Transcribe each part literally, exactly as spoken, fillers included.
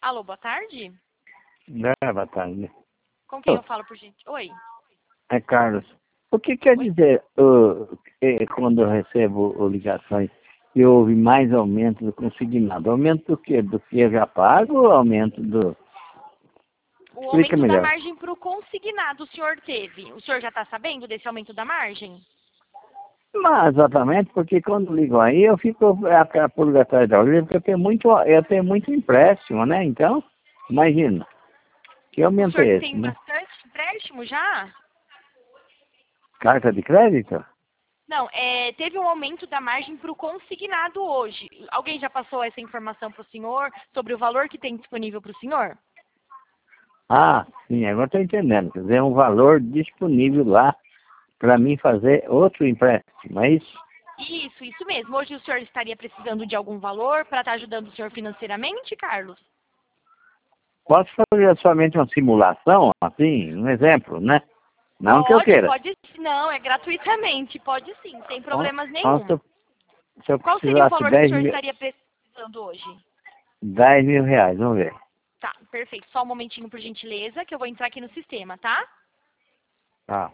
Alô, boa tarde? É, boa tarde. Com quem Oh, eu falo por gente? Oi. é Carlos. O que quer Oi. dizer uh, que, quando eu recebo uh, ligações que houve mais aumento do consignado? Aumento do quê? Do que eu já pago ou aumento do... O Explica aumento da melhor. margem para o consignado o senhor teve. O senhor já está sabendo desse aumento da margem? Mas exatamente, porque quando ligo aí eu fico a, a pulga atrás da orelha, porque eu tenho muito, eu tenho muito empréstimo, né? Então, imagina, que O aumento senhor é esse, tem né? bastante empréstimo já? Carta de crédito? Não, é, teve um aumento da margem para o consignado hoje. Alguém já passou essa informação para o senhor sobre o valor que tem disponível para o senhor? Ah, sim, agora estou entendendo. Quer dizer, é um valor disponível lá para mim fazer outro empréstimo, é isso? Isso, isso mesmo. Hoje o senhor estaria precisando de algum valor para estar ajudando o senhor financeiramente, Carlos? Posso fazer somente uma simulação, assim, um exemplo, né? Não que eu Pode, queira. pode sim. Não, é gratuitamente. Pode sim, sem Então, problemas então, se, nenhum. eu, se eu Qual seria o precisasse valor que o dez senhor mil, estaria precisando hoje? dez mil reais, vamos ver. Tá, perfeito. Só um momentinho, por gentileza, que eu vou entrar aqui no sistema, tá? Tá.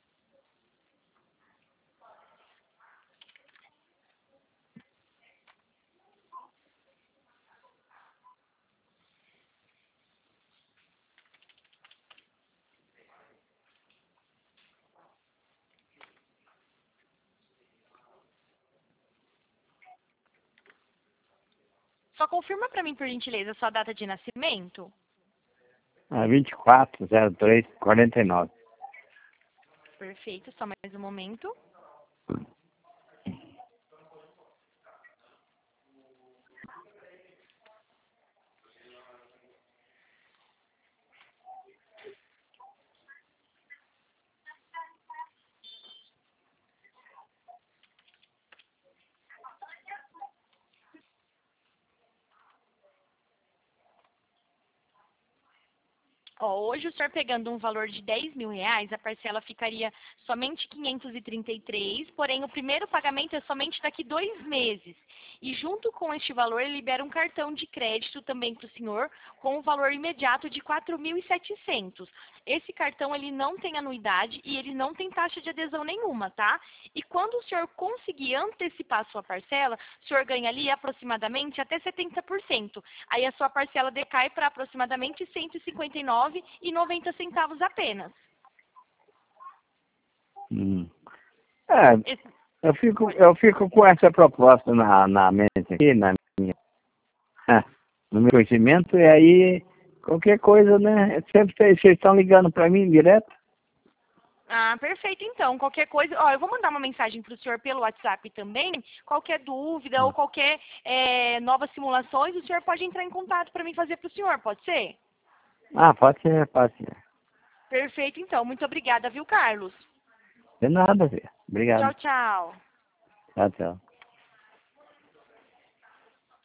Só confirma para mim, por gentileza, sua data de nascimento. Ah, vinte e quatro, zero três, quarenta e nove. Perfeito, só mais um momento. Ó, hoje o senhor pegando um valor de dez mil reais, a parcela ficaria somente quinhentos e trinta e três, porém o primeiro pagamento é somente daqui dois meses. E junto com este valor, ele libera um cartão de crédito também para o senhor, com o valor imediato de quatro mil e setecentos. Esse cartão, ele não tem anuidade e ele não tem taxa de adesão nenhuma, tá? E quando o senhor conseguir antecipar a sua parcela, o senhor ganha ali aproximadamente até setenta por cento. Aí a sua parcela decai para aproximadamente cento e cinquenta e nove reais e noventa centavos apenas. Hum. É, Esse- eu fico, pode- eu fico com essa proposta na, na mente aqui, na minha, no meu conhecimento, e aí qualquer coisa, né? Sempre vocês vocês estão ligando para mim direto. Ah, perfeito então. Qualquer coisa, ó, eu vou mandar uma mensagem para o senhor pelo WhatsApp também. Qualquer dúvida ou qualquer é, novas simulações, o senhor pode entrar em contato para mim fazer para o senhor, pode ser? Ah, pode ser, pode ser. Perfeito então. Muito obrigada, viu, Carlos? De nada, filho. Obrigado. Tchau, tchau. Tchau, tchau.